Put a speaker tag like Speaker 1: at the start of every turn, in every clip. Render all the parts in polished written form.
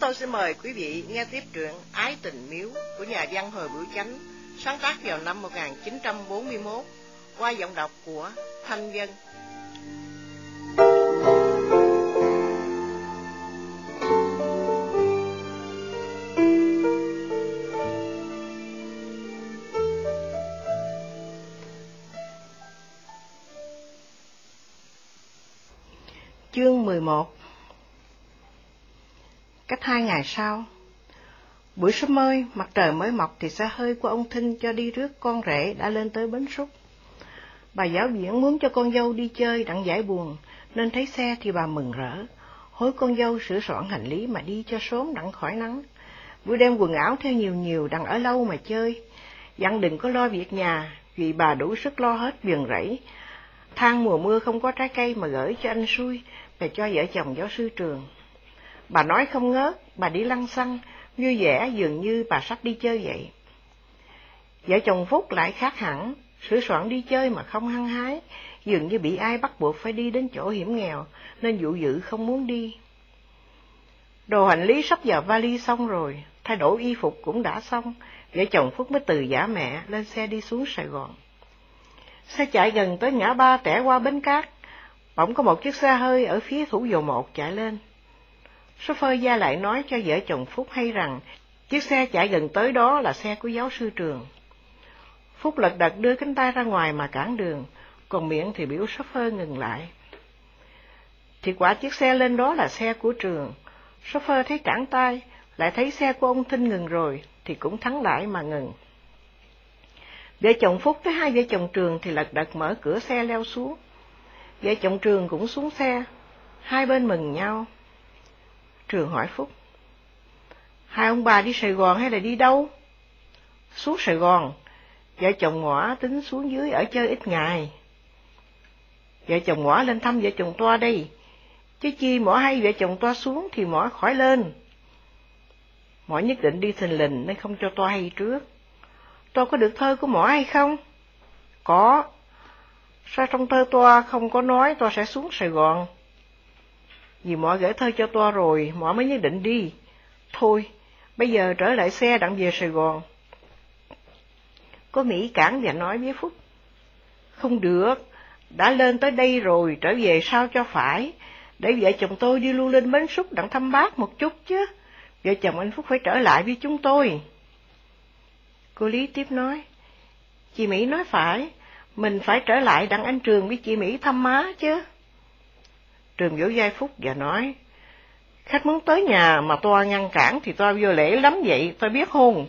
Speaker 1: sau xin mời quý vị nghe tiếp truyện Ái Tình Miếu của nhà văn Hồi Bửu Chánh, sáng tác vào năm 1941, qua giọng đọc của Thanh Vân. Chương 11. Cách 2 ngày sau, buổi sớm mới, mặt trời mới mọc thì xe hơi của ông Thinh cho đi rước con rể đã lên tới bến Súc. Bà giáo viên muốn cho con dâu đi chơi đặng giải buồn, nên thấy xe thì bà mừng rỡ, hối con dâu sửa soạn hành lý mà đi cho sớm đặng khỏi nắng. Buổi đem quần áo theo nhiều đặng ở lâu mà chơi, dặn đừng có lo việc nhà, vì bà đủ sức lo hết vườn rẫy. Than mùa mưa không có trái cây mà gửi cho anh xui, về cho vợ chồng giáo sư Trường. Bà nói không ngớt, bà đi lăng xăng, vui vẻ dường như bà sắp đi chơi vậy. Vợ chồng Phúc lại khác hẳn, sửa soạn đi chơi mà không hăng hái, dường như bị ai bắt buộc phải đi đến chỗ hiểm nghèo, nên dụ dự không muốn đi. Đồ hành lý sắp vào vali xong rồi, thay đổi y phục cũng đã xong, vợ chồng Phúc mới từ giả mẹ lên xe đi xuống Sài Gòn. Xe chạy gần tới ngã ba tẻ qua bến cát, bỗng có một chiếc xe hơi ở phía Thủ Dầu Một chạy lên. Shopper Gia lại nói cho vợ chồng Phúc hay rằng chiếc xe chạy gần tới đó là xe của giáo sư Trường. Phúc lật đật đưa cánh tay ra ngoài mà cản đường, còn miệng thì biểu shopper ngừng lại. Thì quả chiếc xe lên đó là xe của Trường. Shopper thấy cản tay, lại thấy xe của ông Thinh ngừng rồi, thì cũng thắng lại mà ngừng. Vợ chồng Phúc với hai vợ chồng Trường thì lật đật mở cửa xe leo xuống. Vợ chồng Trường cũng xuống xe, hai bên mừng nhau. Trường hỏi Phúc: hai ông bà đi Sài Gòn hay là đi đâu? Xuống Sài Gòn, vợ chồng Ngõa tính xuống dưới ở chơi ít ngày. Vợ chồng Ngõa lên thăm vợ chồng Toa đây, chứ chi mỏ hay vợ chồng Toa xuống thì mỏ khỏi lên. Mỏ nhất định đi thình lình nên không cho Toa hay trước. Toa có được thơ của mỏ hay không? Có. Sao trong thơ Toa không có nói Toa sẽ xuống Sài Gòn? Vì mỏ gửi thơ cho Toa rồi, mỏ mới nhất định đi. Thôi, bây giờ trở lại xe đặng về Sài Gòn. Cô Mỹ cản và nói với Phúc: không được, đã lên tới đây rồi, trở về sao cho phải, để vợ chồng tôi đi luôn lên bến Súc đặng thăm bác một chút chứ. Vợ chồng anh Phúc phải trở lại với chúng tôi. Cô Lý tiếp nói: chị Mỹ nói phải, mình phải trở lại đặng anh Trường với chị Mỹ thăm má chứ. Trường vỗ vai Phúc và nói: khách muốn tới nhà mà Toa ngăn cản thì Toa vô lễ lắm vậy, Toa biết không?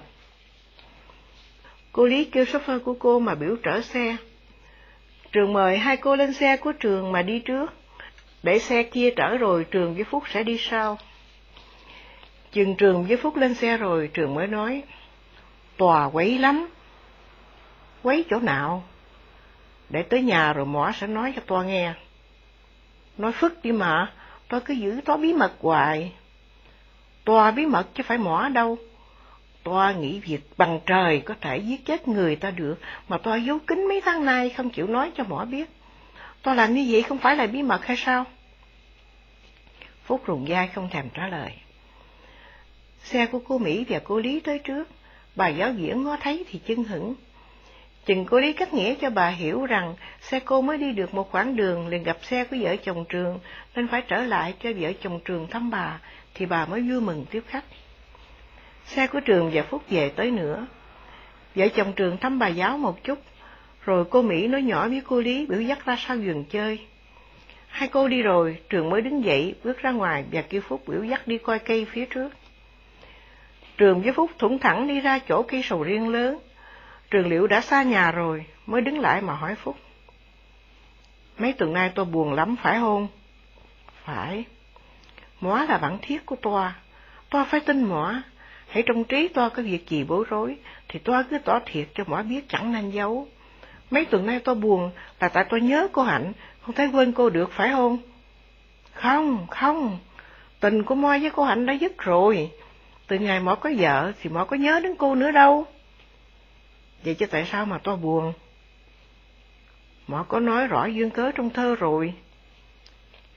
Speaker 1: Cô Lý kêu shopper của cô mà biểu trở xe. Trường mời hai cô lên xe của Trường mà đi trước, để xe kia trở rồi Trường với Phúc sẽ đi sau. Chừng Trường với Phúc lên xe rồi, Trường mới nói: Toa quấy lắm. Quấy chỗ nào? Để tới nhà rồi mỏ sẽ nói cho Toa nghe. Nói phức đi mà, Toa cứ giữ Toa bí mật hoài. Toa bí mật chứ phải mỏ đâu. Toa nghĩ việc bằng trời có thể giết chết người ta được, mà Toa giấu kín mấy tháng nay không chịu nói cho mỏ biết. Toa làm như vậy không phải là bí mật hay sao? Phúc rùng vai không thèm trả lời. Xe của cô Mỹ và cô Lý tới trước, bà giáo viên ngó thấy thì chưng hửng. Chừng cô Lý cắt nghĩa cho bà hiểu rằng xe cô mới đi được một quãng đường liền gặp xe của vợ chồng Trường, nên phải trở lại cho vợ chồng Trường thăm bà, thì bà mới vui mừng tiếp khách. Xe của Trường và Phúc về tới nữa. Vợ chồng Trường thăm bà giáo một chút, rồi cô Mỹ nói nhỏ với cô Lý biểu dắt ra sau vườn chơi. Hai cô đi rồi, Trường mới đứng dậy bước ra ngoài và kêu Phúc biểu dắt đi coi cây phía trước. Trường với Phúc thủng thẳng đi ra chỗ cây sầu riêng lớn. Trường liệu đã xa nhà rồi, mới đứng lại mà hỏi Phúc: mấy tuần nay Toa buồn lắm phải không? Phải. Mỏ là bạn thiết của Toa, Toa phải tin mỏ. Hãy trong trí Toa có việc gì bối rối thì Toa cứ tỏ thiệt cho mỏ biết, chẳng nên giấu. Mấy tuần nay Toa buồn là tại Toa nhớ cô Hạnh, không thể quên cô được phải không? Không, tình của Moi với cô Hạnh đã dứt rồi. Từ ngày mỏ có vợ thì mỏ có nhớ đến cô nữa đâu. Vậy chứ tại sao mà Toa buồn? Mỏ có nói rõ duyên cớ trong thơ rồi.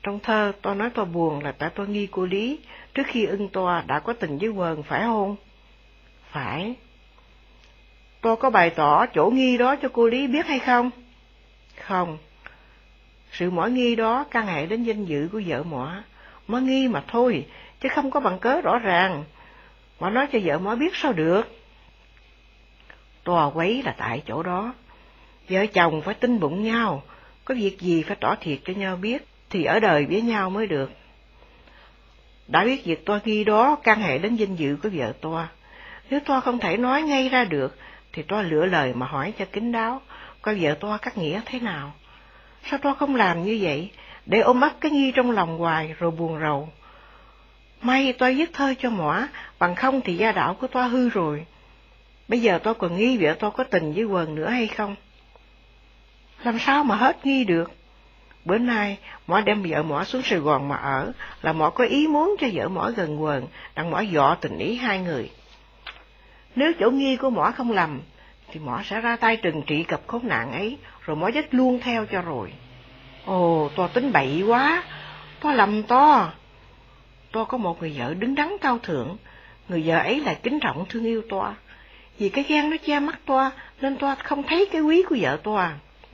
Speaker 1: Trong thơ tôi nói tôi buồn là tại tôi nghi cô Lý trước khi ưng tôi đã có tình với Quần, phải không? Phải. Tôi có bày tỏ chỗ nghi đó cho cô Lý biết hay không? Không. Sự mỏi nghi đó can hệ đến danh dự của vợ mỏ. Mỏ nghi mà thôi, chứ không có bằng cớ rõ ràng. Mỏ nói cho vợ mỏ biết sao được. Tôi quấy là tại chỗ đó. Vợ chồng phải tin bụng nhau, có việc gì phải tỏ thiệt cho nhau biết, thì ở đời với nhau mới được. Đã biết việc tôi nghi đó can hệ đến danh dự của vợ tôi. Nếu tôi không thể nói ngay ra được, thì tôi lựa lời mà hỏi cho kín đáo, coi vợ tôi cắt nghĩa thế nào. Sao tôi không làm như vậy, để ôm ấp cái nghi trong lòng hoài rồi buồn rầu. May tôi viết thơ cho mỏ, bằng không thì gia đạo của tôi hư rồi. Bây giờ tôi còn nghi vợ tôi có tình với Quần nữa hay không? Làm sao mà hết nghi được? Bữa nay, mỏ đem vợ mỏ xuống Sài Gòn mà ở, là mỏ có ý muốn cho vợ mỏ gần Quần, đặng mỏ dọ tình ý hai người. Nếu chỗ nghi của mỏ không lầm, thì mỏ sẽ ra tay trừng trị cặp khốn nạn ấy, rồi mỏ dứt luôn theo cho rồi. Ồ, tôi tính bậy quá, tôi lầm to. Tôi có một người vợ đứng đắn cao thượng, người vợ ấy là kính trọng thương yêu tôi. Vì cái ghen nó che mắt tôi, nên tôi không thấy cái quý của vợ tôi.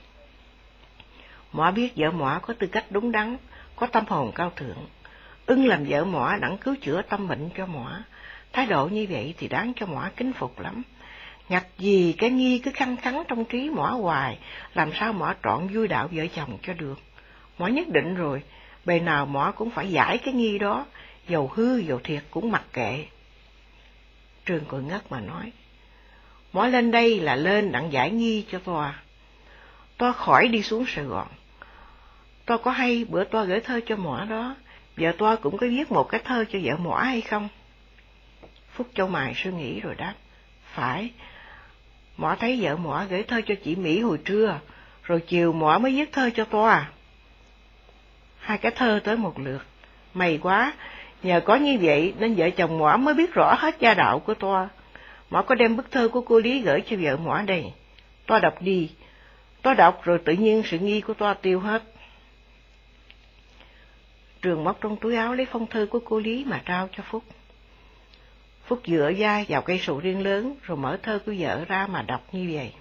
Speaker 1: Mỏ biết vợ mỏ có tư cách đúng đắn, có tâm hồn cao thượng. Ưng làm vợ mỏ đặng cứu chữa tâm bệnh cho mỏ. Thái độ như vậy thì đáng cho mỏ kính phục lắm. Ngặt gì cái nghi cứ khăng khăng trong trí mỏ hoài, làm sao mỏ trọn vui đạo vợ chồng cho được. Mỏ nhất định rồi, bề nào mỏ cũng phải giải cái nghi đó, dầu hư dầu thiệt cũng mặc kệ. Trương cười ngất mà nói, mỏ lên đây là lên đặng giải nghi cho tôi khỏi đi xuống Sài Gòn. Tôi có hay bữa tôi gửi thơ cho mỏ đó, vợ tôi cũng có viết một cái thơ cho vợ mỏ hay không? Phúc châu mày suy nghĩ rồi đáp, phải. Mỏ thấy vợ mỏ gửi thơ cho chị Mỹ hồi trưa, rồi chiều mỏ mới viết thơ cho tôi. Hai cái thơ tới một lượt. May quá, nhờ có như vậy nên vợ chồng mỏ mới biết rõ hết gia đạo của tôi. Mỏ có đem bức thơ của cô Lý gửi cho vợ mỏ đây. Tôi đọc đi. Tôi đọc rồi tự nhiên sự nghi của tôi tiêu hết. Trường móc trong túi áo lấy phong thư của cô Lý mà trao cho Phúc. Phúc dựa vai vào cây sầu riêng lớn rồi mở thơ của vợ ra mà đọc như vậy.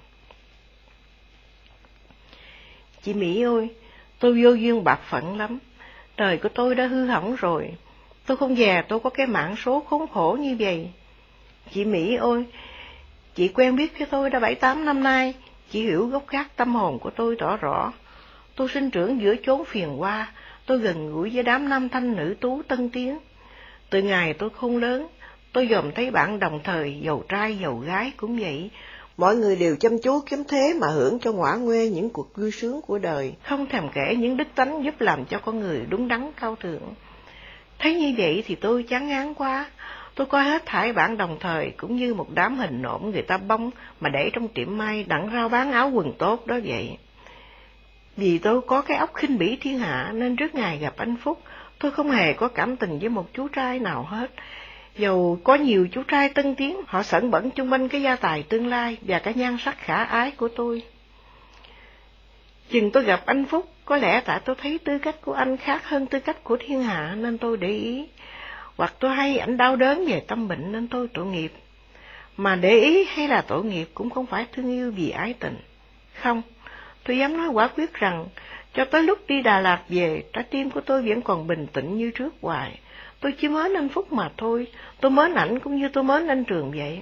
Speaker 1: Chị Mỹ ơi, tôi vô duyên bạc phận lắm. Đời của tôi đã hư hỏng rồi. Tôi không dè tôi có cái mạng số khốn khổ như vậy. Chị Mỹ ơi, chị quen biết với tôi đã 7-8 năm nay. Chị hiểu gốc gác tâm hồn của tôi tỏ rõ. Tôi sinh trưởng giữa chốn phiền hoa. Tôi gần gũi với đám nam thanh nữ tú tân tiến. Từ ngày tôi khôn lớn, tôi dòm thấy bạn đồng thời, giàu trai giàu gái cũng vậy. Mọi người đều chăm chú kiếm thế mà hưởng cho ngõa nguê những cuộc vui sướng của đời, không thèm kể những đức tánh giúp làm cho con người đúng đắn cao thượng. Thấy như vậy thì tôi chán ngán quá. Tôi coi hết thảy bạn đồng thời cũng như một đám hình nộm người ta bông mà để trong tiệm may đặng rao bán áo quần tốt đó vậy. Vì tôi có cái óc khinh bỉ thiên hạ nên trước ngày gặp anh Phúc, tôi không hề có cảm tình với một chú trai nào hết. Dầu có nhiều chú trai tân tiến, họ sẩn bẩn chung quanh cái gia tài tương lai và cái nhan sắc khả ái của tôi. Chừng tôi gặp anh Phúc, có lẽ tại tôi thấy tư cách của anh khác hơn tư cách của thiên hạ nên tôi để ý. Hoặc tôi hay ảnh đau đớn về tâm bệnh nên tôi tội nghiệp. Mà để ý hay là tội nghiệp cũng không phải thương yêu vì ái tình. Không, tôi dám nói quả quyết rằng, cho tới lúc đi Đà Lạt về, trái tim của tôi vẫn còn bình tĩnh như trước hoài. Tôi chỉ mến anh Phúc mà thôi, tôi mến ảnh cũng như tôi mến anh Trường vậy.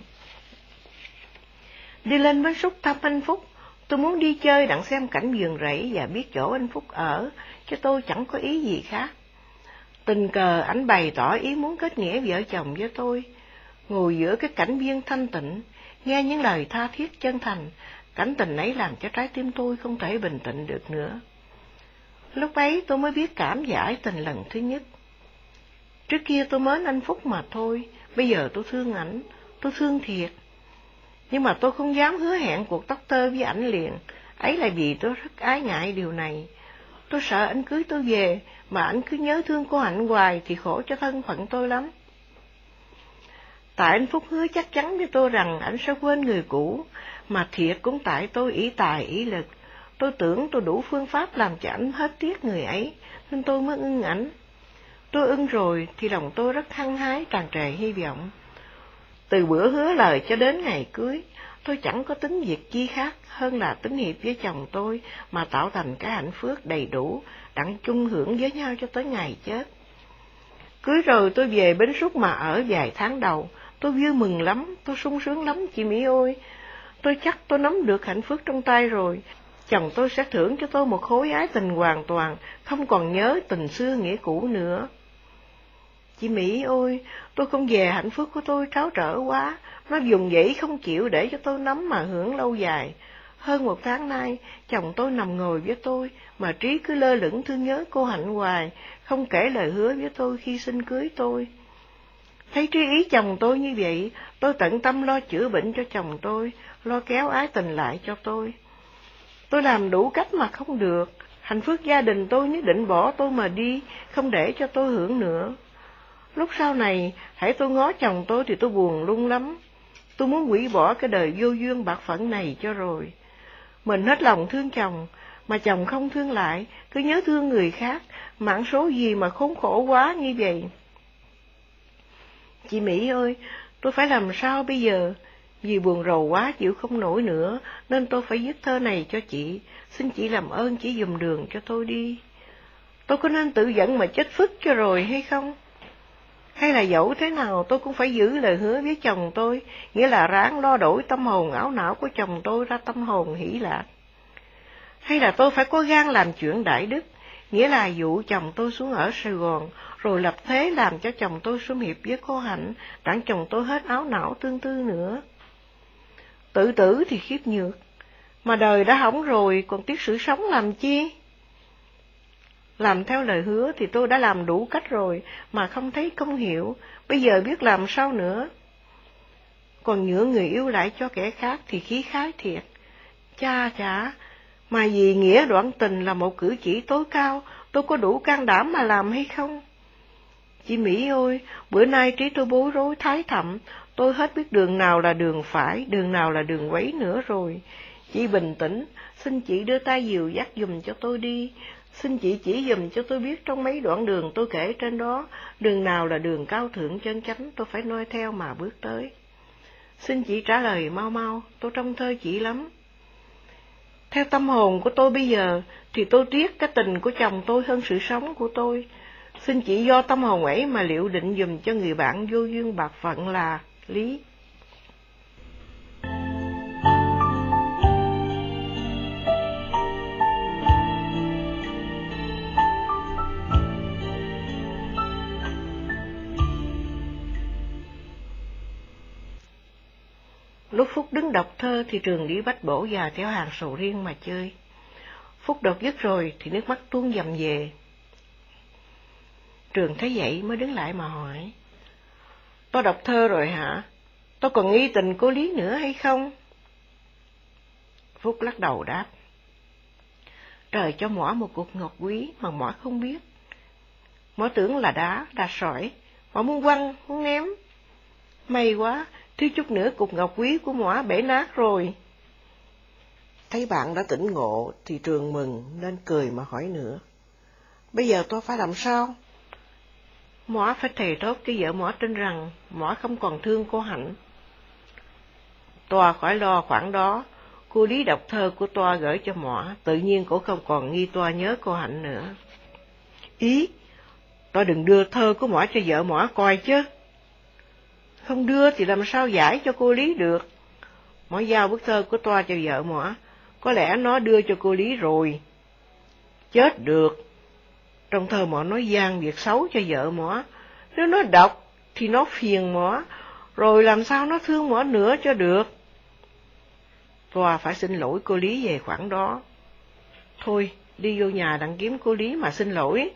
Speaker 1: Đi lên Bến Xúc thăm anh Phúc, tôi muốn đi chơi đặng xem cảnh vườn rẫy và biết chỗ anh Phúc ở, chứ tôi chẳng có ý gì khác. Tình cờ ảnh bày tỏ ý muốn kết nghĩa vợ chồng với tôi, ngồi giữa cái cảnh viên thanh tịnh, nghe những lời tha thiết chân thành, cảnh tình ấy làm cho trái tim tôi không thể bình tĩnh được nữa. Lúc ấy tôi mới biết cảm giải tình lần thứ nhất. Trước kia tôi mến anh Phúc mà thôi, bây giờ tôi thương ảnh, tôi thương thiệt. Nhưng mà tôi không dám hứa hẹn cuộc tóc tơ với ảnh liền, ấy là vì tôi rất ái ngại điều này. Tôi sợ ảnh cưới tôi về, mà ảnh cứ nhớ thương cô Hạnh hoài thì khổ cho thân phận tôi lắm. Tại anh Phúc hứa chắc chắn với tôi rằng ảnh sẽ quên người cũ, mà thiệt cũng tại tôi ỷ tài ỷ lực. Tôi tưởng tôi đủ phương pháp làm cho ảnh hết tiếc người ấy, nên tôi mới ưng ảnh. Tôi ưng rồi thì lòng tôi rất hăng hái, tràn trề hy vọng. Từ bữa hứa lời cho đến ngày cưới, tôi chẳng có tính việc chi khác hơn là tính hiệp với chồng tôi mà tạo thành cái hạnh phúc đầy đủ, đặng chung hưởng với nhau cho tới ngày chết. Cưới rồi tôi về Bến Xúc mà ở vài tháng đầu, tôi vui mừng lắm, tôi sung sướng lắm chị Mỹ ơi. Tôi chắc tôi nắm được hạnh phúc trong tay rồi. Chồng tôi sẽ thưởng cho tôi một khối ái tình hoàn toàn, không còn nhớ tình xưa nghĩa cũ nữa. Chị Mỹ ơi, tôi không về hạnh phúc của tôi tráo trở quá, nó vùng vẫy không chịu để cho tôi nắm mà hưởng lâu dài. Hơn 1 tháng nay, chồng tôi nằm ngồi với tôi, mà trí cứ lơ lửng thương nhớ cô Hạnh hoài, không kể lời hứa với tôi khi xin cưới tôi. Thấy trí ý chồng tôi như vậy, tôi tận tâm lo chữa bệnh cho chồng tôi, lo kéo ái tình lại cho tôi. Tôi làm đủ cách mà không được, hạnh phúc gia đình tôi nhất định bỏ tôi mà đi, không để cho tôi hưởng nữa. Lúc sau này, hãy tôi ngó chồng tôi thì tôi buồn lung lắm. Tôi muốn hủy bỏ cái đời vô duyên bạc phận này cho rồi. Mình hết lòng thương chồng, mà chồng không thương lại, cứ nhớ thương người khác, mạng số gì mà khốn khổ quá như vậy. Chị Mỹ ơi, tôi phải làm sao bây giờ? Vì buồn rầu quá chịu không nổi nữa, nên tôi phải viết thơ này cho chị. Xin chị làm ơn chỉ dùm đường cho tôi đi. Tôi có nên tự giận mà chết phức cho rồi hay không? Hay là dẫu thế nào tôi cũng phải giữ lời hứa với chồng tôi, nghĩa là ráng lo đổi tâm hồn ảo não của chồng tôi ra tâm hồn hỷ lạc. Hay là tôi phải có gan làm chuyện đại đức, nghĩa là dụ chồng tôi xuống ở Sài Gòn, rồi lập thế làm cho chồng tôi sum hiệp với cô Hạnh, đặng chồng tôi hết áo não tương tư nữa. Tự tử thì khiếp nhược, mà đời đã hỏng rồi còn tiếc sự sống làm chi? Làm theo lời hứa thì tôi đã làm đủ cách rồi, mà không thấy công hiệu, bây giờ biết làm sao nữa. Còn nhựa người yêu lại cho kẻ khác thì khí khái thiệt. Cha chả, mà vì nghĩa đoạn tình là một cử chỉ tối cao, tôi có đủ can đảm mà làm hay không? Chị Mỹ ơi, bữa nay trí tôi bối rối thái thậm, tôi hết biết đường nào là đường phải, đường nào là đường quấy nữa rồi. Chị bình tĩnh, xin chị đưa tay dìu dắt dùm cho tôi đi. Xin chị chỉ dùm cho tôi biết trong mấy đoạn đường tôi kể trên đó, đường nào là đường cao thượng chân chánh tôi phải noi theo mà bước tới. Xin chị trả lời mau mau, tôi trông thơ chị lắm. Theo tâm hồn của tôi bây giờ, thì tôi tiếc cái tình của chồng tôi hơn sự sống của tôi. Xin chị do tâm hồn ấy mà liệu định dùm cho người bạn vô duyên bạc phận là Lý. Lúc Phúc đứng đọc thơ thì Trường đi bách bổ và theo hàng sầu riêng mà chơi. Phúc đọc dứt rồi thì nước mắt tuôn dầm về. Trường thấy vậy mới đứng lại mà hỏi: Tôi đọc thơ rồi hả? Tôi còn nghi tình cô Lý nữa hay không? Phúc lắc đầu đáp: Trời cho mỏ một cục ngọc quý mà mỏ không biết. Mỏ tưởng là đá sỏi, mỏ muốn quăng, muốn ném. May quá, thiếu chút nữa cục ngọc quý của mỏ bể nát rồi. Thấy bạn đã tỉnh ngộ thì Trường mừng nên cười mà hỏi nữa: Bây giờ tôi phải làm sao? Mỏ phải thề thốt cái vợ mỏ tin rằng mỏ không còn thương cô Hạnh. Toa khỏi lo khoản đó, cô Lý đọc thơ của Toa gửi cho mỏ, tự nhiên cổ không còn nghi Toa nhớ cô Hạnh nữa. Ý, Toa đừng đưa thơ của mỏ cho vợ mỏ coi chứ. Không đưa thì làm sao giải cho cô Lý được. Mỏ giao bức thơ của Toa cho vợ mỏ, có lẽ nó đưa cho cô Lý rồi. Chết được. Trong thơ mỏ nói gian việc xấu cho vợ mỏ, nếu nó đọc thì nó phiền mỏ, rồi làm sao nó thương mỏ nữa cho được. Toa phải xin lỗi cô Lý về khoản đó. Thôi, đi vô nhà đặng kiếm cô Lý mà xin lỗi.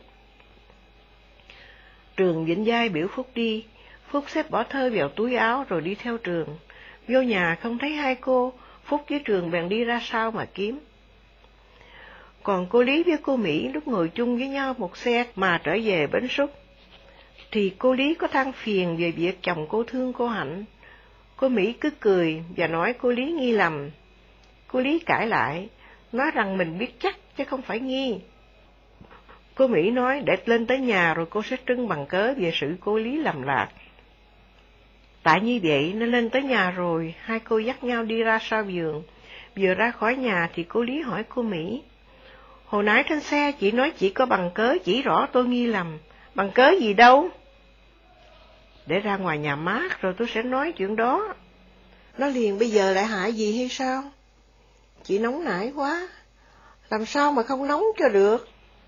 Speaker 1: Trường vịnh vai biểu Phúc đi. Phúc xếp bỏ thơ vào túi áo rồi đi theo Trường. Vô nhà không thấy hai cô, Phúc với Trường bèn đi ra sau mà kiếm. Còn cô Lý với cô Mỹ lúc ngồi chung với nhau một xe mà trở về Bến Xúc, thì cô Lý có than phiền về việc chồng cô thương cô Hạnh. Cô Mỹ cứ cười và nói cô Lý nghi lầm. Cô Lý cãi lại: nói rằng mình biết chắc chứ không phải nghi. Cô Mỹ nói để lên tới nhà rồi cô sẽ trưng bằng cớ về sự cô Lý lầm lạc. Tại như vậy nên lên tới nhà rồi, hai cô dắt nhau đi ra sau vườn. Vừa ra khỏi nhà thì cô Lý hỏi cô Mỹ: hồi nãy trên xe chị nói chị có bằng cớ chỉ rõ tôi nghi lầm, bằng cớ gì đâu? Để ra ngoài nhà mát rồi tôi sẽ nói chuyện đó. Nó liền bây giờ lại hại gì hay sao? Chị nóng nảy quá, làm sao mà không nóng cho được?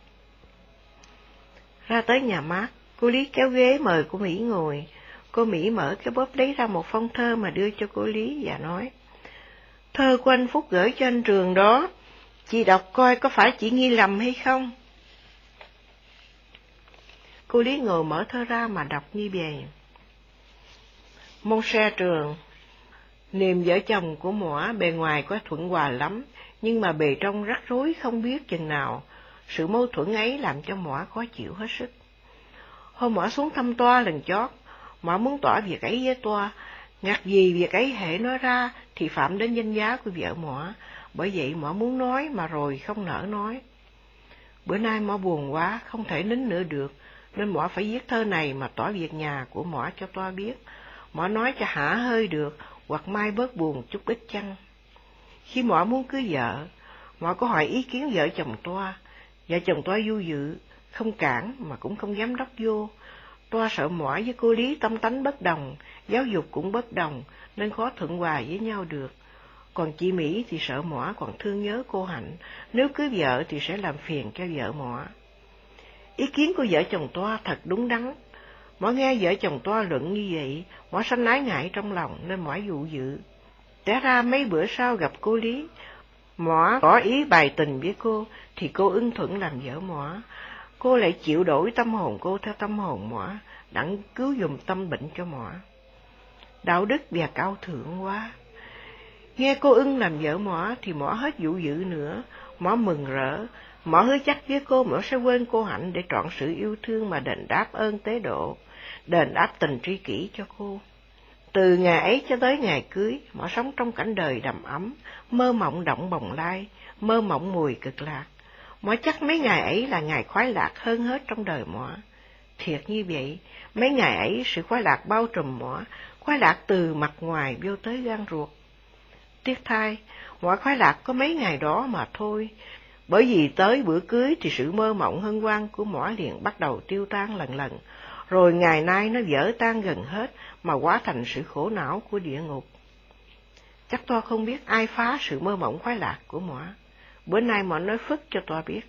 Speaker 1: Ra tới nhà mát, cô Lý kéo ghế mời cô Mỹ ngồi. Cô Mỹ mở cái bóp lấy ra một phong thơ mà đưa cho cô Lý và nói: thơ của anh Phúc gửi cho anh Trường đó, chị đọc coi có phải chị nghi lầm hay không? Cô Lý ngồi mở thơ ra mà đọc như vậy: Mon cher Trường, niềm vợ chồng của mỏ bề ngoài có thuận hòa lắm, nhưng mà bề trong rắc rối không biết chừng nào. Sự mâu thuẫn ấy làm cho mỏ khó chịu hết sức. Hôm mỏ xuống thăm Toa lần chót, mỏ muốn tỏ việc ấy với Toa, ngặt gì việc ấy hệ nói ra thì phạm đến danh giá của vợ mỏ, bởi vậy mỏ muốn nói mà rồi không nỡ nói. Bữa nay mỏ buồn quá, không thể nín nữa được, nên mỏ phải viết thơ này mà tỏ việc nhà của mỏ cho Toa biết. Mỏ nói cho hả hơi được, hoặc mai bớt buồn chút ít chăng. Khi mỏ muốn cưới vợ, mỏ có hỏi ý kiến vợ chồng Toa. Vợ chồng Toa du dự, không cản mà cũng không dám đốc vô. Toa sợ mỏ với cô Lý tâm tánh bất đồng, giáo dục cũng bất đồng, nên khó thuận hòa với nhau được. Còn chị Mỹ thì sợ mỏ còn thương nhớ cô Hạnh, nếu cưới vợ thì sẽ làm phiền cho vợ mỏ. Ý kiến của vợ chồng Toa thật đúng đắn. Mỏ nghe vợ chồng Toa luận như vậy, mỏ sanh ái ngại trong lòng nên mỏ dụ dự. Té ra mấy bữa sau gặp cô Lý, mỏ tỏ ý bày tình với cô, thì cô ưng thuận làm vợ mỏ. Cô lại chịu đổi tâm hồn cô theo tâm hồn mỏ, đặng cứu giùm tâm bệnh cho mỏ. Đạo đức và cao thượng quá. Nghe cô ưng làm vợ mỏ thì mỏ hết dụ dự nữa, mỏ mừng rỡ. Mỏ hứa chắc với cô mỏ sẽ quên cô Hạnh để trọn sự yêu thương mà đền đáp ơn tế độ, đền đáp tình tri kỷ cho cô. Từ ngày ấy cho tới ngày cưới, mỏ sống trong cảnh đời đầm ấm, mơ mộng động bồng lai, mơ mộng mùi cực lạc. Mỏ chắc mấy ngày ấy là ngày khoái lạc hơn hết trong đời mỏ. Thiệt như vậy, mấy ngày ấy sự khoái lạc bao trùm mỏ, khoái lạc từ mặt ngoài vô tới gan ruột. Tiếc thay, mỏ khoái lạc có mấy ngày đó mà thôi, bởi vì tới bữa cưới thì sự mơ mộng hân hoan của mỏ liền bắt đầu tiêu tan lần lần, rồi ngày nay nó vỡ tan gần hết mà hóa thành sự khổ não của địa ngục. Chắc Toa không biết ai phá sự mơ mộng khoái lạc của mỏ. Bữa nay mỏ nói phức cho Toa biết.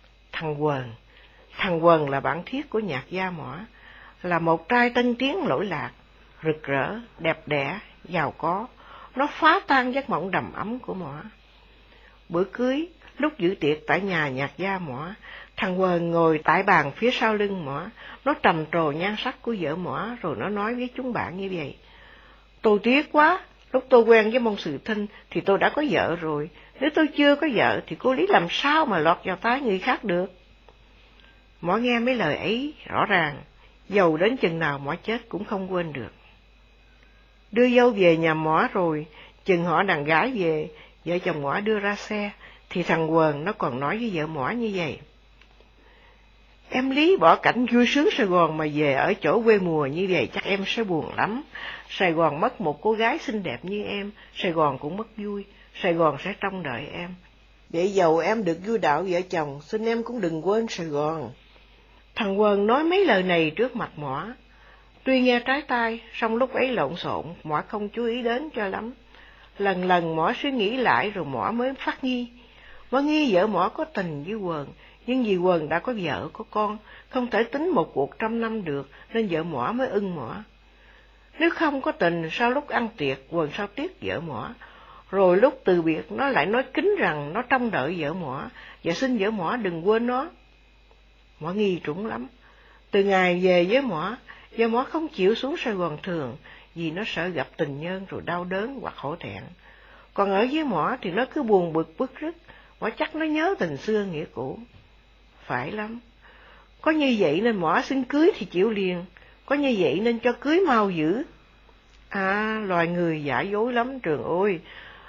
Speaker 1: Thằng Quần là bạn thiết của nhạc gia mỏ, là một trai tân tiến lỗi lạc, rực rỡ, đẹp đẽ, giàu có. Nó phá tan giấc mộng đầm ấm của mỏ. Bữa cưới, lúc dự tiệc tại nhà nhạc gia mỏ, thằng Quần ngồi tại bàn phía sau lưng mỏ, nó trầm trồ nhan sắc của vợ mỏ, rồi nó nói với chúng bạn như vậy: tôi tiếc quá, lúc tôi quen với Môn Sự Thinh thì tôi đã có vợ rồi, nếu tôi chưa có vợ thì cô Lý làm sao mà lọt vào tay người khác được. Mỏ nghe mấy lời ấy rõ ràng, dầu đến chừng nào mỏ chết cũng không quên được. Đưa dâu về nhà mỏ rồi, chừng họ đàn gái về, vợ chồng mỏ đưa ra xe, thì thằng Quần nó còn nói với vợ mỏ như vậy: em Lý bỏ cảnh vui sướng Sài Gòn mà về ở chỗ quê mùa như vậy chắc em sẽ buồn lắm. Sài Gòn mất một cô gái xinh đẹp như em, Sài Gòn cũng mất vui, Sài Gòn sẽ trông đợi em. Vậy dầu em được vui đạo vợ chồng, xin em cũng đừng quên Sài Gòn. Thằng Quần nói mấy lời này trước mặt mỏ. Tuy nghe trái tai, song lúc ấy lộn xộn, mỏ không chú ý đến cho lắm. Lần lần mỏ suy nghĩ lại rồi mỏ mới phát nghi. Mỏ nghi vợ mỏ có tình với Quần, nhưng vì Quần đã có vợ có con, không thể tính một cuộc 100 năm được, nên vợ mỏ mới ưng mỏ. Nếu không có tình, sao lúc ăn tiệc Quần sao tiếc vợ mỏ, rồi lúc từ biệt nó lại nói kín rằng nó trông đợi vợ mỏ, và xin vợ mỏ đừng quên nó. Mỏ nghi trúng lắm. Từ ngày về với mỏ, vợ mỏ không chịu xuống Sài Gòn thường, vì nó sợ gặp tình nhân rồi đau đớn hoặc hổ thẹn. Còn ở với mỏ thì nó cứ buồn bực bứt rứt, mỏ chắc nó nhớ tình xưa nghĩa cũ. Phải lắm. Có như vậy nên mỏ xin cưới thì chịu liền, có như vậy nên cho cưới mau dữ. À, loài người giả dối lắm Trường ơi.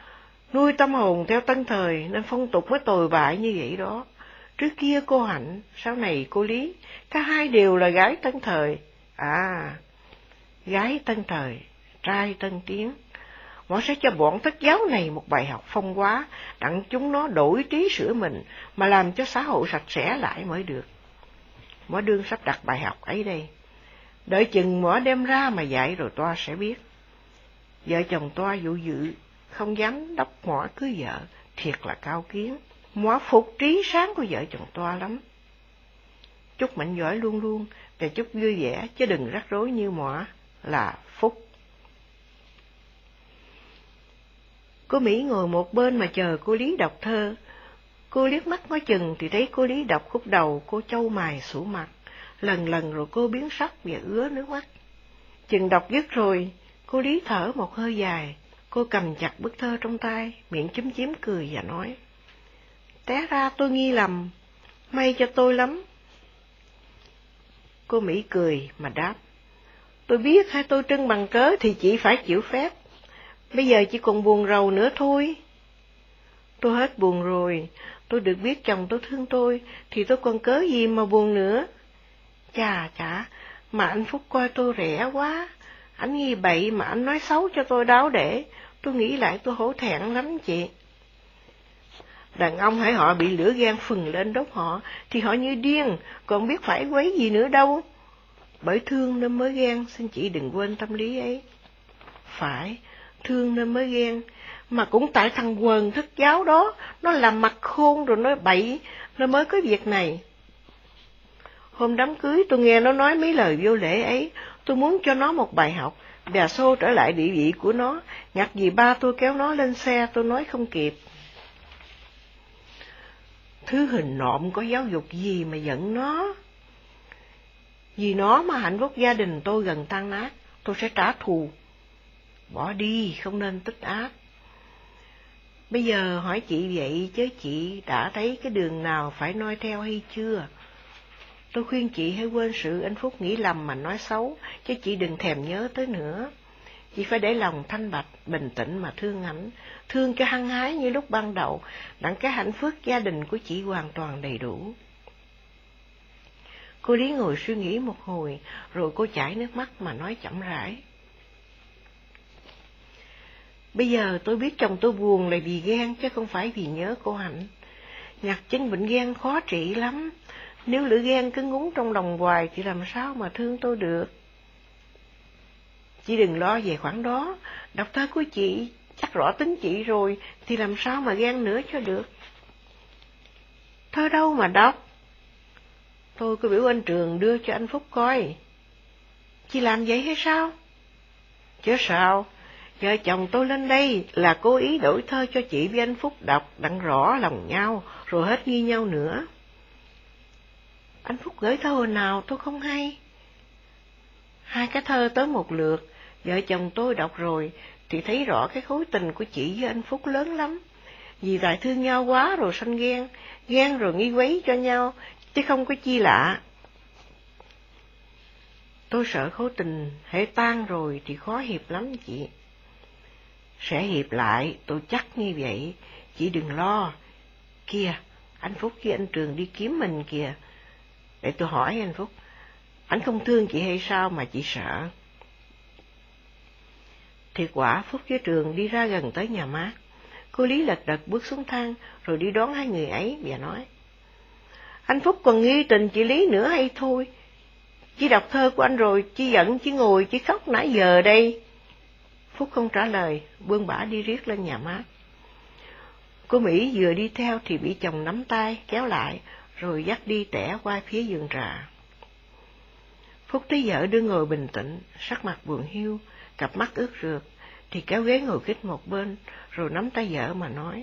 Speaker 1: Nuôi tâm hồn theo tân thời nên phong tục mới tồi bại như vậy đó. Trước kia cô Hạnh, sau này cô Lý, cả hai đều là gái tân thời. À, gái tân thời, trai tân tiến. Họ sẽ cho bọn thất giáo này một bài học phong hóa, đặng chúng nó đổi trí sửa mình, mà làm cho xã hội sạch sẽ lại mới được. Mỏ đương sắp đặt bài học ấy đây. Đợi chừng mỏ đem ra mà dạy rồi toa sẽ biết. Vợ chồng toa vụ dự, không dám đốc mỏ cưới vợ, thiệt là cao kiến. Mỏ phục trí sáng của vợ chồng toa lắm. Chúc mạnh giỏi luôn luôn, và chúc vui vẻ, chứ đừng rắc rối như mỏ là Phúc. Cô Mỹ ngồi một bên mà chờ cô Lý đọc thơ. Cô liếc mắt ngó chừng thì thấy cô Lý đọc khúc đầu, cô chau mày sủ mặt. Lần lần rồi cô biến sắc và ứa nước mắt. Chừng đọc dứt rồi, cô Lý thở một hơi dài. Cô cầm chặt bức thơ trong tay, miệng chúm chím cười và nói: Té ra tôi nghi lầm, may cho tôi lắm. Cô Mỹ cười mà đáp: Tôi biết hay tôi trưng bằng cớ thì chị phải chịu phép. Bây giờ chỉ còn buồn rầu nữa thôi. Tôi hết buồn rồi, tôi được biết chồng tôi thương tôi, thì tôi còn cớ gì mà buồn nữa. Chà, mà anh Phúc coi tôi rẻ quá. Anh nghi bậy mà anh nói xấu cho tôi đáo để. Tôi nghĩ lại tôi hổ thẹn lắm chị. Đàn ông hãy họ bị lửa gan phừng lên đốt họ, thì họ như điên, còn biết phải quấy gì nữa đâu. Bởi thương nên mới ghen, xin chị đừng quên tâm lý ấy. Phải, thương nên mới ghen, mà cũng tại thằng quần thất giáo đó, nó làm mặt khôn rồi nói bậy, nó mới có việc này. Hôm đám cưới tôi nghe nó nói mấy lời vô lễ ấy, tôi muốn cho nó một bài học, và xô trở lại địa vị của nó, ngặt gì ba tôi kéo nó lên xe tôi nói không kịp. Thứ hình nộm có giáo dục gì mà giận nó. Vì nó mà hạnh phúc gia đình tôi gần tan nát, tôi sẽ trả thù. Bỏ đi, không nên tích ác. Bây giờ hỏi chị vậy chứ chị đã thấy cái đường nào phải noi theo hay chưa? Tôi khuyên chị hãy quên sự anh Phúc nghĩ lầm mà nói xấu, chứ chị đừng thèm nhớ tới nữa. Chị phải để lòng thanh bạch, bình tĩnh mà thương ảnh, thương cho hăng hái như lúc ban đầu, đặng cái hạnh phúc gia đình của chị hoàn toàn đầy đủ. Cô Lý ngồi suy nghĩ một hồi, rồi cô chảy nước mắt mà nói chậm rãi. Bây giờ tôi biết chồng tôi buồn là vì ghen chứ không phải vì nhớ cô Hạnh. Nhặt chứng bệnh ghen khó trị lắm. Nếu lửa ghen cứ ngúng trong lòng hoài thì làm sao mà thương tôi được. Chị đừng lo về khoản đó, đọc thơ của chị chắc rõ tính chị rồi thì làm sao mà ghen nữa cho được. Thơ đâu mà đọc. Tôi có biểu anh Trường đưa cho anh Phúc coi. Chị làm vậy hay sao? Chứ sao, vợ chồng tôi lên đây là cố ý đổi thơ cho chị với anh Phúc đọc đặng rõ lòng nhau, rồi hết nghi nhau nữa. Anh Phúc gửi thơ hồi nào tôi không hay. Hai cái thơ tới một lượt, vợ chồng tôi đọc rồi thì thấy rõ cái khối tình của chị với anh Phúc lớn lắm. Vì tại thương nhau quá rồi sanh ghen, ghen rồi nghi quấy cho nhau, chứ không có chi lạ. Tôi sợ khối tình hễ tan rồi thì khó hiệp lắm chị. Sẽ hiệp lại, tôi chắc như vậy, chị đừng lo. Kìa, anh Phúc với anh Trường đi kiếm mình kìa. Để tôi hỏi anh Phúc, anh không thương chị hay sao mà chị sợ? Thiệt quả Phúc với Trường đi ra gần tới nhà mát. Cô Lý lật đật bước xuống thang rồi đi đón hai người ấy và nói: Anh Phúc còn nghi tình chị Lý nữa hay thôi? Chị đọc thơ của anh rồi, chị giận, chị ngồi, chị khóc nãy giờ đây. Phúc không trả lời, bươn bả đi riết lên nhà mát. Cô Mỹ vừa đi theo thì bị chồng nắm tay, kéo lại, rồi dắt đi tẻ qua phía vườn trà. Phúc thấy vợ đứng ngồi bình tĩnh, sắc mặt buồn hiu, cặp mắt ướt rượt, thì kéo ghế ngồi khít một bên, rồi nắm tay vợ mà nói: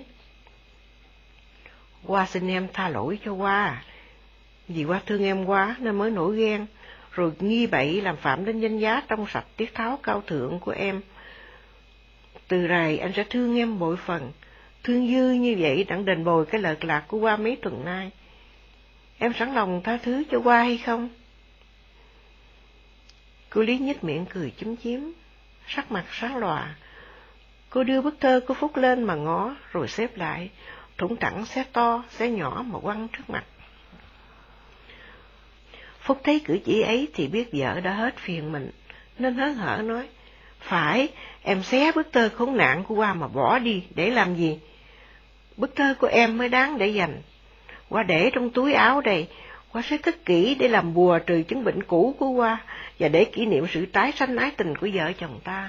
Speaker 1: Hoa xin em tha lỗi cho Hoa, vì Hoa thương em quá nên mới nổi ghen, rồi nghi bậy làm phạm đến danh giá trong sạch tiết tháo cao thượng của em. Từ rày anh sẽ thương em bội phần, thương dư như vậy đặng đền bồi cái lợt lạc của Hoa mấy tuần nay. Em sẵn lòng tha thứ cho Hoa hay không? Cô Lý nhếch miệng cười chúm chím, sắc mặt sáng lòa. Cô đưa bức thơ của Phúc lên mà ngó, rồi xếp lại, thủng thẳng xé to, xé nhỏ mà quăng trước mặt. Phúc thấy cử chỉ ấy thì biết vợ đã hết phiền mình, nên hớn hở nói, phải, em xé bức thơ khốn nạn của Hoa mà bỏ đi, để làm gì? Bức thơ của em mới đáng để dành. Hoa để trong túi áo đây, Hoa sẽ cất kỹ để làm bùa trừ chứng bệnh cũ của Hoa, và để kỷ niệm sự tái sanh ái tình của vợ chồng ta.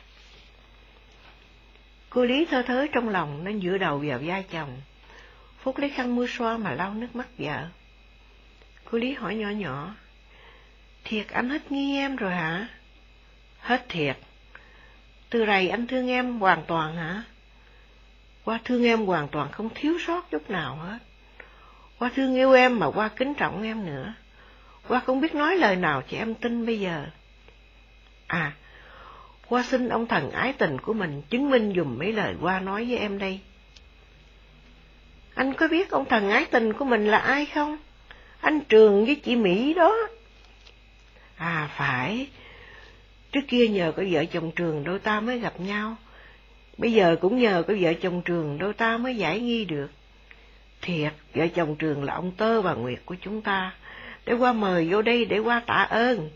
Speaker 1: Cô Lý thơ thớ trong lòng nên dựa đầu vào vai chồng. Phúc lấy khăn mưa xoa mà lau nước mắt vợ. Cô Lý hỏi nhỏ nhỏ, thiệt anh hết nghi em rồi hả? Hết thiệt. Từ rày anh thương em hoàn toàn hả? Hoa thương em hoàn toàn, không thiếu sót chút nào hết. Hoa thương yêu em mà Hoa kính trọng em nữa. Hoa không biết nói lời nào cho em tin bây giờ. À, Hoa xin ông thần ái tình của mình chứng minh dùm mấy lời Hoa nói với em đây. Anh có biết ông thần ái tình của mình là ai không? Anh Trường với chị Mỹ đó. À phải, trước kia nhờ có vợ chồng Trường đôi ta mới gặp nhau. Bây giờ cũng nhờ có vợ chồng Trường đôi ta mới giải nghi được. Thiệt, vợ chồng Trường là ông Tơ và Nguyệt của chúng ta, để Hoa mời vô đây để Hoa tạ ơn.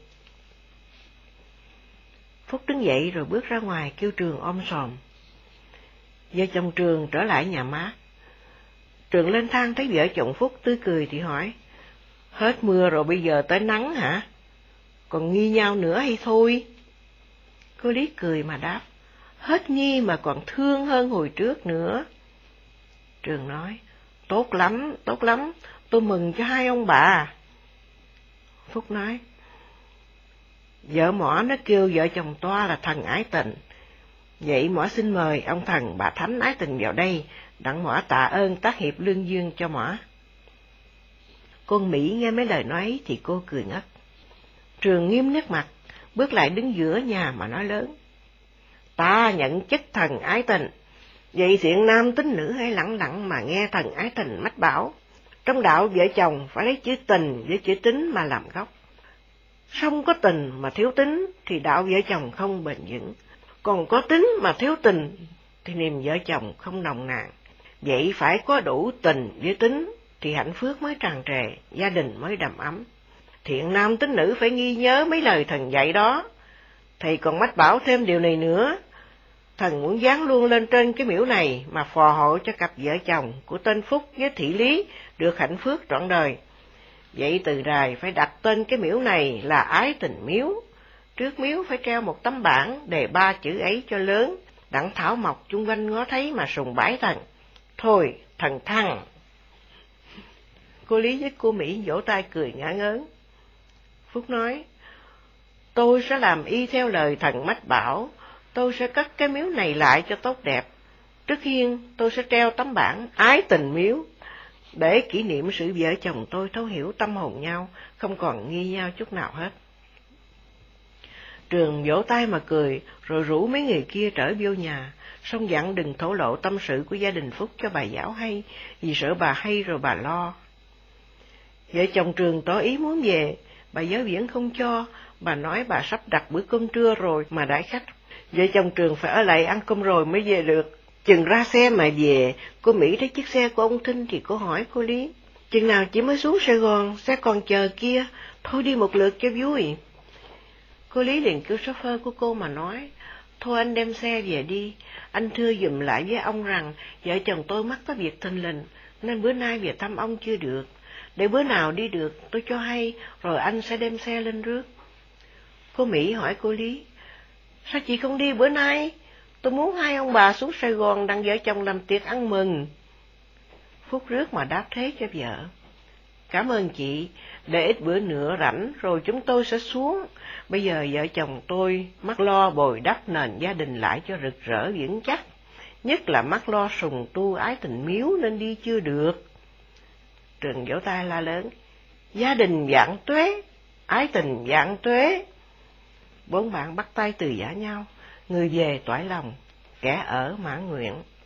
Speaker 1: Phúc đứng dậy rồi bước ra ngoài kêu Trường ôm xòm. Vợ chồng Trường trở lại nhà mát. Trường lên thang thấy vợ chồng Phúc tươi cười thì hỏi, hết mưa rồi bây giờ tới nắng hả? Còn nghi nhau nữa hay thôi? Cô Lý cười mà đáp, hết nghi mà còn thương hơn hồi trước nữa. Trường nói, tốt lắm, tôi mừng cho hai ông bà. Phúc nói, vợ mỏ nó kêu vợ chồng toa là thần ái tình. Vậy mỏ xin mời ông thần bà thánh ái tình vào đây, đặng mỏ tạ ơn tác hiệp lương dương cho mỏ. Con Mỹ nghe mấy lời nói ấy thì cô cười ngất. Trường nghiêm nét mặt, bước lại đứng giữa nhà mà nói lớn, ta nhận chức thần ái tình. Vậy thiện nam tín nữ hãy lặng lặng mà nghe thần ái tình mách bảo. Trong đạo vợ chồng phải lấy chữ tình với chữ tín mà làm gốc. Song có tình mà thiếu tín thì đạo vợ chồng không bền vững. Còn có tín mà thiếu tình thì niềm vợ chồng không nồng nàn. Vậy phải có đủ tình với tín thì hạnh phúc mới tràn trề, gia đình mới đầm ấm. Thiện nam tín nữ phải ghi nhớ mấy lời thần dạy đó. Thầy còn mách bảo thêm điều này nữa. Thần muốn giáng luôn lên trên cái miễu này mà phò hộ cho cặp vợ chồng của tên Phúc với Thị Lý được hạnh phúc trọn đời. Vậy từ rày phải đặt tên cái miễu này là Ái Tình Miếu. Trước miếu phải treo một tấm bảng đề 3 chữ ấy cho lớn, đặng thảo mộc chung quanh ngó thấy mà sùng bái thần. Thôi, thần thăng. Cô Lý với cô Mỹ vỗ tay cười ngã ngớn. Phúc nói, tôi sẽ làm y theo lời thần mách bảo. Tôi sẽ cất cái miếu này lại cho tốt đẹp. Trước hiên tôi sẽ treo tấm bảng Ái Tình Miếu, để kỷ niệm sự vợ chồng tôi thấu hiểu tâm hồn nhau, không còn nghi nhau chút nào hết. Trường vỗ tay mà cười, rồi rủ mấy người kia trở vô nhà, song dặn đừng thổ lộ tâm sự của gia đình Phúc cho bà giáo hay, vì sợ bà hay rồi bà lo. Vợ chồng Trường tỏ ý muốn về, bà giáo viên không cho, bà nói bà sắp đặt bữa cơm trưa rồi mà đãi khách. Vợ chồng Trường phải ở lại ăn cơm rồi mới về được. Chừng ra xe mà về, cô Mỹ thấy chiếc xe của ông Thinh thì cô hỏi cô Lý, chừng nào chị mới xuống Sài Gòn, xe còn chờ kia, thôi đi một lượt cho vui. Cô Lý liền kêu chauffeur của cô mà nói, thôi anh đem xe về đi, anh thưa dùm lại với ông rằng vợ chồng tôi mắc có việc thình lình, nên bữa nay về thăm ông chưa được, để bữa nào đi được tôi cho hay, rồi anh sẽ đem xe lên rước. Cô Mỹ hỏi cô Lý, sao chị không đi bữa nay? Tôi muốn hai ông bà xuống Sài Gòn đặng vợ chồng làm tiệc ăn mừng. Phúc rước mà đáp thế cho vợ. Cảm ơn chị, để ít bữa nữa rảnh rồi chúng tôi sẽ xuống. Bây giờ vợ chồng tôi mắc lo bồi đắp nền gia đình lại cho rực rỡ vững chắc. Nhất là mắc lo sùng tu Ái Tình Miếu nên đi chưa được. Trường vỗ tay la lớn, gia đình vạn tuế, ái tình vạn tuế. Bốn bạn bắt tay từ giả nhau, người về toại lòng, kẻ ở mãn nguyện.